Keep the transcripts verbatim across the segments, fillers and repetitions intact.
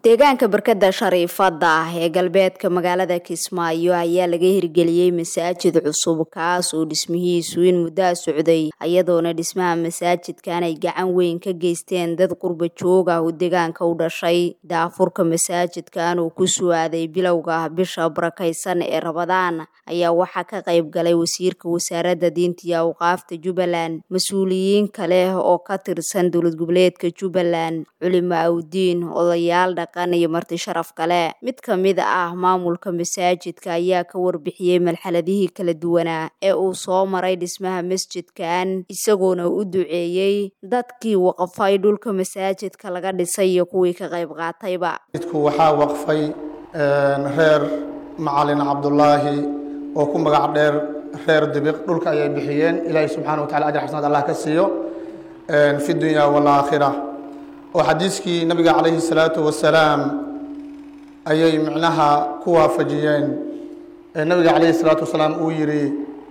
deegaanka barkada Shariifada ah ee galbeedka magaalada Kismaayo ayaa laga hirgeliyay masaajid cusub kaas oo dhismihiisu in muddo socday ayadoona dhismaha masaajidkan ay gacan weyn ka geysteen dad qurba joog ah oo deegaanka u dhashay. Daafurka masaajidkan oo ku su'aaday bilowga bisha barakaysan ee Ramadaan ayaa waxa ka qayb galay wasiirka wasaaradda diinta iyo awqaafta Jubbaland, mas'uuliyiin kale oo ka tirsan dowlad goboleedka Jubbaland, culimo awdiin, odayaal dhaqan iyo marti sharaf kale. Mid ka mid ah maamulka masaajidka ayaa ka warbixiyay marxaladihii kala duwanaa ee uu soo maray dhismaha masjidkan, isagoona u duceeyay dadkii waqfay dhulka masaajidka laga dhisay iyo kuwii ka qayb qaatayba. Midku waxaa waqfay reer Macalin Cabdullaahi oo ku magac dheer reer Dibiq, dhulka ayay bixiyeen. Ilaahay subxaanahu wa ta'aala ajr xasanad Allah ka siiyo fi dunya wal aakhirah. oo xadiiskii nabiga calayhi salaatu wasalaam ayay macnaha ku waafajiyeen ee nabiga calayhi salaatu wasalaam uu yiri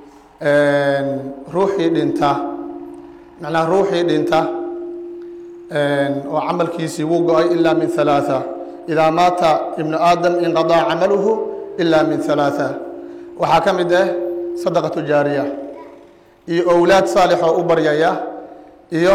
ruuxii dhinta macnaha ruuxii dhinta oo camalkiisii wuu go'ay ilaa min thalaatha idaa maata ibnu aadam inqadaa camaluhu ilaa min thalaatha. waxaa ka mid ah sadaqatu jaariya iyo awlaad saalix oo u baryaya iyo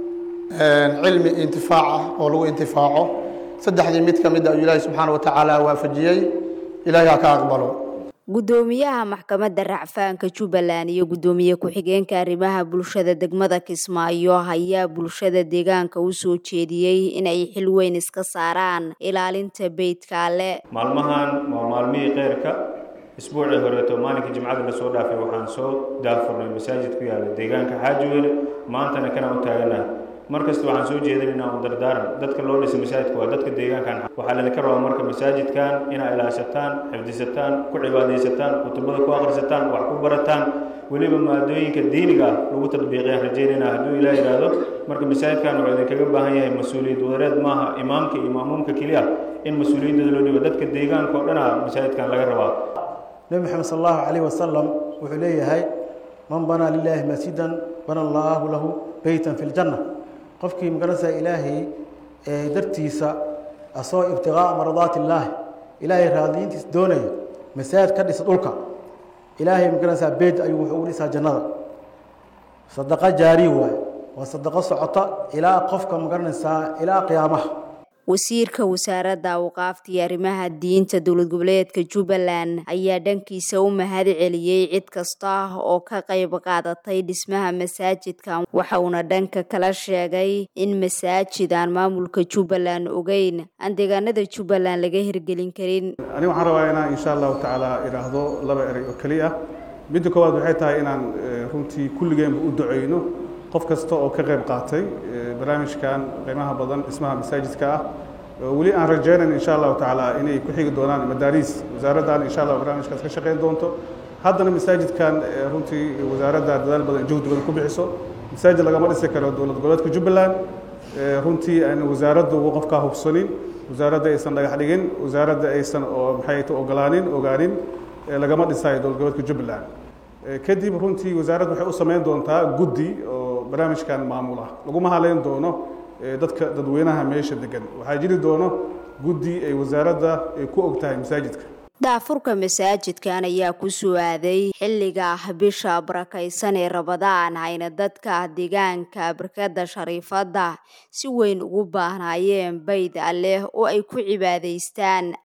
cilmi intifaaca oo lagu intifaaco. saddexdii mid ka mid ah Ilaahay subxaanahu wa ta'aala waafajiyay. Ilaahay ha ka aqbalo. gudoomiyaha maxkamadda racfaanka Jubbaland iyo gudoomiye ku-xigeenka arrimaha bulshada degmada Kismaayo ayaa bulshada deegaanka u soo jeediyay in ay xil weyn iska saaraan ilaalinta beydka Alle. maalmahan waa maalmihii qeyrka isbuucii horeeto maalinka jimcada la soo dhaafay waxaan soo daafurnay masaajid ku yaala deegaanka Xaajiweyne, maantana kana u taaganahay. markasta waxaan soo jeedinaynaa u dardaaran dadka loo dhisay masaajidka waa dadka deegaankan. waxaa la ka rabaa marka masaajidkan inay ilaashataan, xifdisataan, ku cibaadaysataan, kutubada ku akhrisataan, wax ku barataan, weliba maadooyinka diiniga lagu tadbiiqiyaan rajaynaynaa hadduu Ilaahay yiraahdo. marka masaajidkan wuxuu idinkaga baahan yahay mas-uuliyad wadareed maaha imaamka iyo maamuumka keliya in mas-uuliyadda loo dhibo dadka deegaanka oo dhan masaajidkan laga rabaa. Nabi Muhammad sallallahu alayhi wasallam wuxuu leeyahay man bana lillahi masjidan bana Allahu lahu baytan fil jannah. qofkii magaranaysa Ilaahay ee dartiisa asoo ibtigaa maradaati Ilaahi Ilaahay raadiintiis doonay masaajid ka dhis dhulka Ilaahay magaranaysa beed ayuu wuxuu u dhisaa jannada. sadaqa jaari waay waa sadaqa socota ilaa qofka magaranaysa ilaa qiyaamaha. wasiirka wasaaradda awqaafta iyo arrimaha diinta dowlad goboleedka Jubbaland ayaa dhankiisa u mahad celiyay cid kasta oo ka qayb qaadatay dhismaha masaajidkan, waxa uuna dhanka kala sheegay in masaajidan maamulka Jubbaland ogeyn aan deegaanada Jubbaland laga hirgelin karin. ani waxaan rabaa inaan insha Allah ta'ala iraahdo laba eray oo kaliya. midda koowaad waxay tahay inaan runtii kulligeen u duceyno qof kasta oo ka qayb qaatay barnaamijkan qiimaha badan dhismaha masaajidka ah. wali aan rajaynayn insha Allah ta'ala inay ku xigi doonaan madaaris wasaaraddan insha Allah barnaamijkaas ka shaqeyn doonto. haddana masaajidkan runtii wasaaradda dadaal badan juhdi badan ku bixiso. masaajid lagama dhisi karo dowlad goboleedka Jubbaland runtii aan wasaaraddu qofka hubsanin, wasaaradda aysan dhagax dhigin, wasaaradda aysan oo maxay tahay ogolaanin ogaanin lagama dhisayo dowlad goboleedka Jubbaland. kadib runtii wasaaraddu waxay u sameyn doontaa guddi oo barnaamijkan maamula laguma haleyn doono dadka dadweynaha meesha degan. waxaa jiri doono guddi ay wasaaradda ku ogtahay masaajidka. daafurka masaajidkan ayaa ku su'aaday xilliga bisha barakaysan ee Ramadaan ayna dadka deegaanka barkada Shariifada si weyn ugu baahnayeen bayd Alle oo ay ku cibaadaystaan.